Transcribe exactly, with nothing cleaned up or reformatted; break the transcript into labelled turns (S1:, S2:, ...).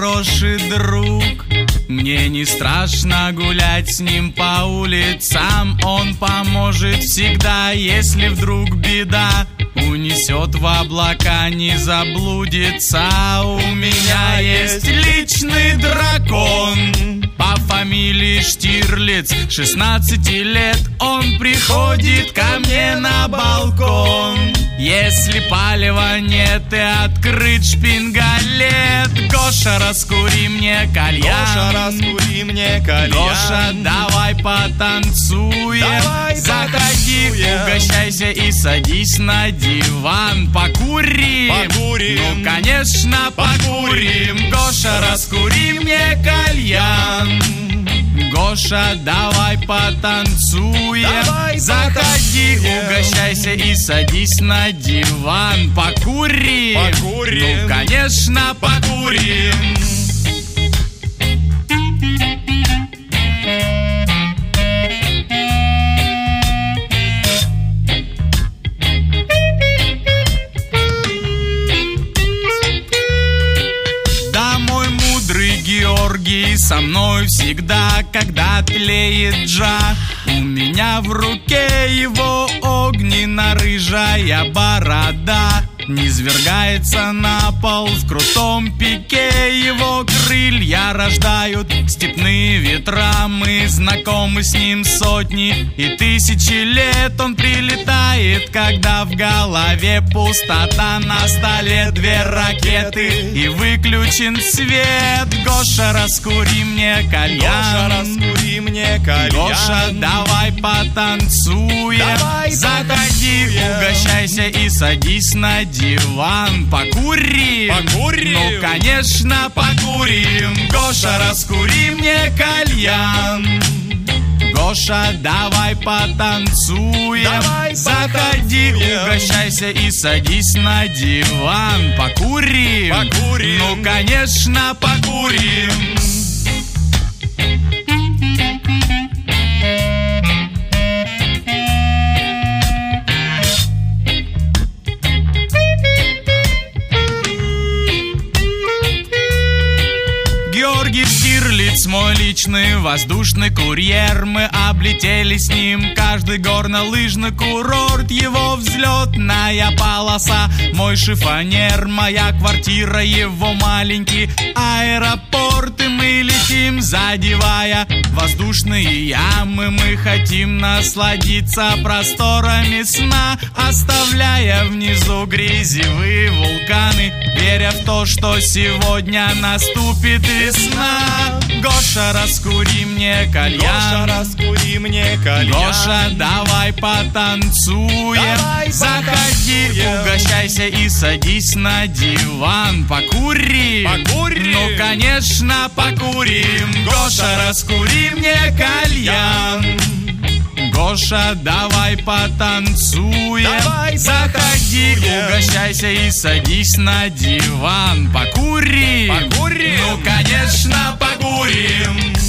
S1: хороший друг. Мне не страшно гулять с ним по улицам. Он поможет всегда, если вдруг беда. Унесет в облака, не заблудится. У меня есть личный дракон по фамилии Штирлиц. Шестнадцати лет он приходит ко мне на балкон. Если палева нет и открыт шпингалет, Гоша, раскури мне кальян.
S2: Гоша, раскури мне кальян.
S1: Гоша, давай потанцуем.
S2: Давай
S1: заходи,
S2: потанцуем.
S1: угощайся и садись на диван. Покурим.
S2: Покурим.
S1: Ну, конечно, покурим. Гоша, раскури мне кальян. Гоша, давай потанцуем.
S2: Давай
S1: заходи,
S2: потанцуем.
S1: угощайся и садись на диван. Покурим.
S2: Покурим.
S1: Ну, конечно, покурим. Георгий со мной всегда, когда тлеет джа. У меня в руке его огненно-рыжая борода. Низвергается на пол в крутом пике. Его крылья рождают степные ветра. Мы знакомы с ним сотни и тысячи лет. Он прилетает, когда в голове пустота. На столе две ракеты и выключен свет. Гоша, раскури мне кальян.
S2: Гоша, раскури мне кальян.
S1: Гоша, давай потанцуем.
S2: Давай
S1: заходи,
S2: потанцуем.
S1: угощайся и садись на диван. Покурим.
S2: Покурим.
S1: Ну, конечно, покурим. Гоша, раскури мне кальян. Гоша, давай потанцуем.
S2: Давай
S1: заходи,
S2: потанцуем.
S1: угощайся и садись на диван. Покурим.
S2: Покурим.
S1: Ну, конечно, покурим. Георгий Штирлиц, мой личный воздушный курьер. Мы облетели с ним каждый горнолыжный курорт. Его взлетная полоса, мой шифонер. Моя квартира, его маленький аэропорт. И мы летим, задевая воздушные ямы. Мы хотим насладиться просторами сна, оставляя внизу грязевые вулканы, веря в то, что сегодня наступит весна. Гоша, раскури мне кальян.
S2: Гоша, раскури мне кальян.
S1: Гоша, давай потанцуем.
S2: Давай
S1: заходи,
S2: потанцуем.
S1: угощайся и садись на диван. Покурим.
S2: Покурим.
S1: Ну, конечно, покурим. Гоша, раскури мне кальян. Гоша, давай потанцуем.
S2: Давай
S1: заходи,
S2: потанцуем.
S1: угощайся и садись на диван. Покурим.
S2: Покурим.
S1: Ну, конечно, покурим.